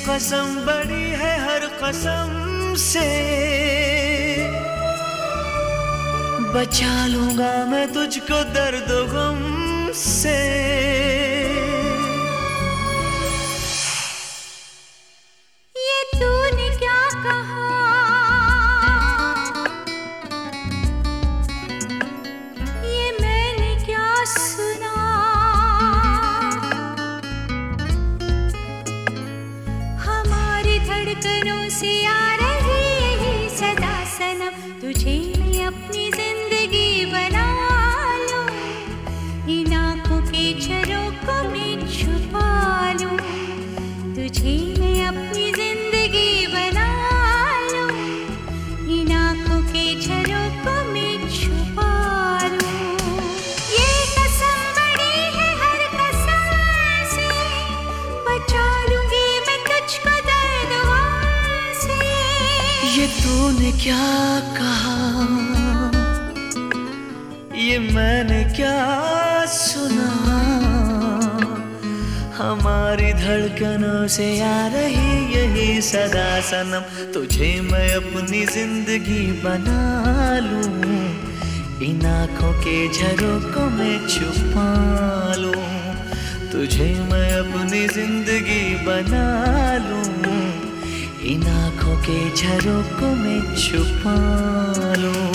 कसम बड़ी है हर कसम से, बचा लूंगा मैं तुझको दर्द गम से। ये तूने क्या कहा, ये मैंने क्या सुना, हमारी धड़कनों से आ रही यही सदा सनम, तुझे मैं अपनी जिंदगी बना लूं, इन आँखों के झरोखों में छुपा लूं, तुझे मैं अपनी जिंदगी बना लूं, इन आँखों के झरोखों में छुपा लूं। ये कसम बड़ी है हर कसम से, बचा लूंगी मैं तुझको दर्द से। ये तूने क्या कहा, ये मैंने क्या सुना, हमारी धड़कनों से आ रही यही सदा सनम, तुझे मैं अपनी जिंदगी बना लूं, इन आँखों के झरोखों में छुपा लूं, तुझे मैं अपनी जिंदगी बना लूं, इन आँखों के झरोखों में छुपा लूं।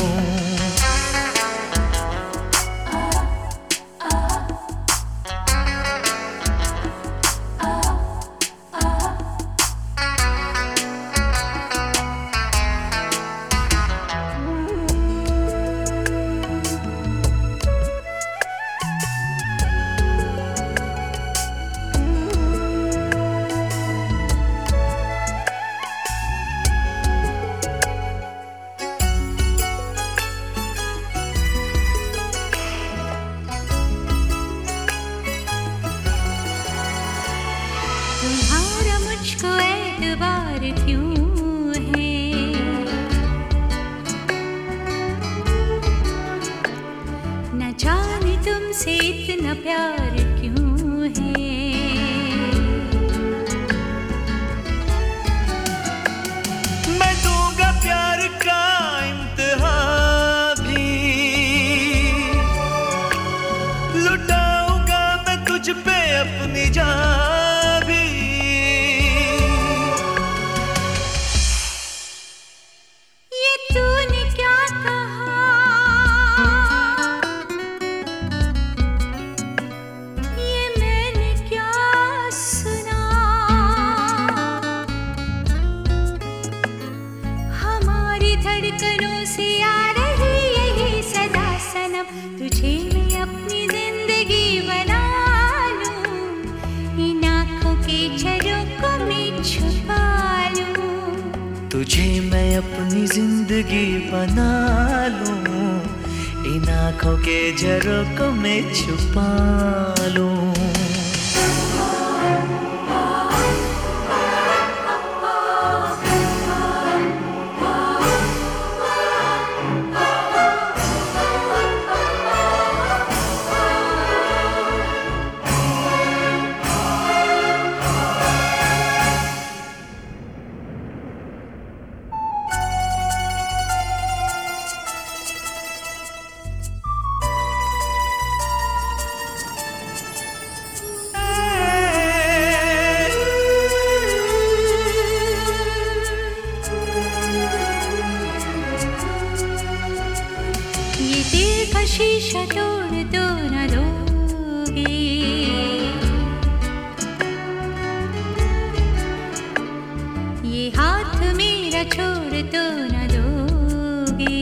तुम्हारा मुझको एतबार क्यों है, न जाने तुमसे इतना प्यार क्यों है। मैं दूंगा प्यार का इम्तिहा भी, लुटाऊंगा मैं तुझ पे अपनी जान भी। ये तूने क्या कहा, ये मैंने क्या सुना, हमारी धड़कनों से आ रही यही सदा सनम, तुझे मैं अपनी जिंदगी बना लूं, इन आँखों के झरोखों में छुपा लूं, तुझे मैं अपनी जिंदगी बना लूं, इन आँखों के झरोखों में छुपा लूं। ये दिल का शीशा तोड़ दो न दोगे, ये हाथ मेरा छोड़ दो न दोगे,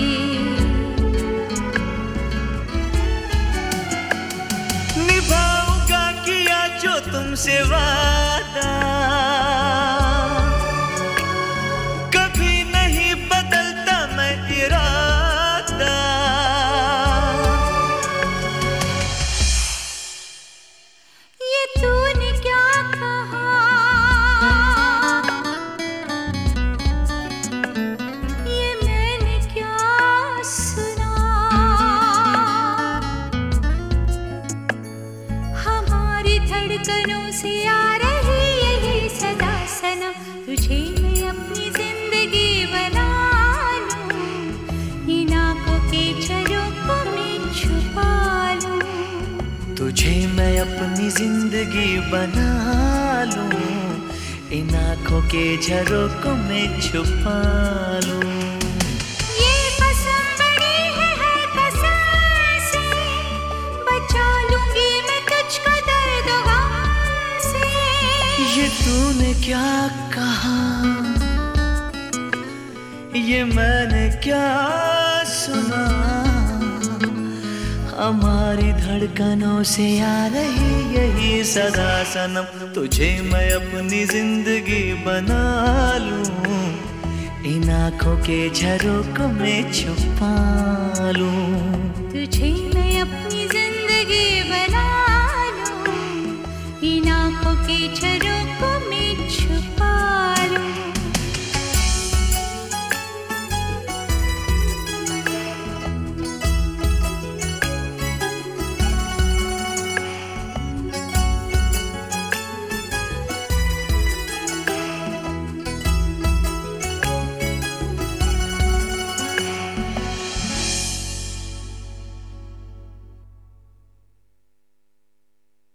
निभाऊंगा किया जो तुमसे वादा, कभी नहीं बदलता मैं इरादा। ये तूने क्या कहा, ये मैंने क्या सुना, हमारी धड़कनों से आ तुझे मैं अपनी जिंदगी बना लूं, इन आँखों के झरोकों में छुपा लूं। ये कसम बड़ी है हर कसम से, बचा लूंगी मैं तुझको दर्द गम से। ये तूने क्या कहा, ये मैंने क्या सुना, हमारी धड़कनों से आ रही यही सदा सनम। तुझे मैं अपनी जिंदगी बना लूं, इन आँखों के झरोकों में छुपा लूं।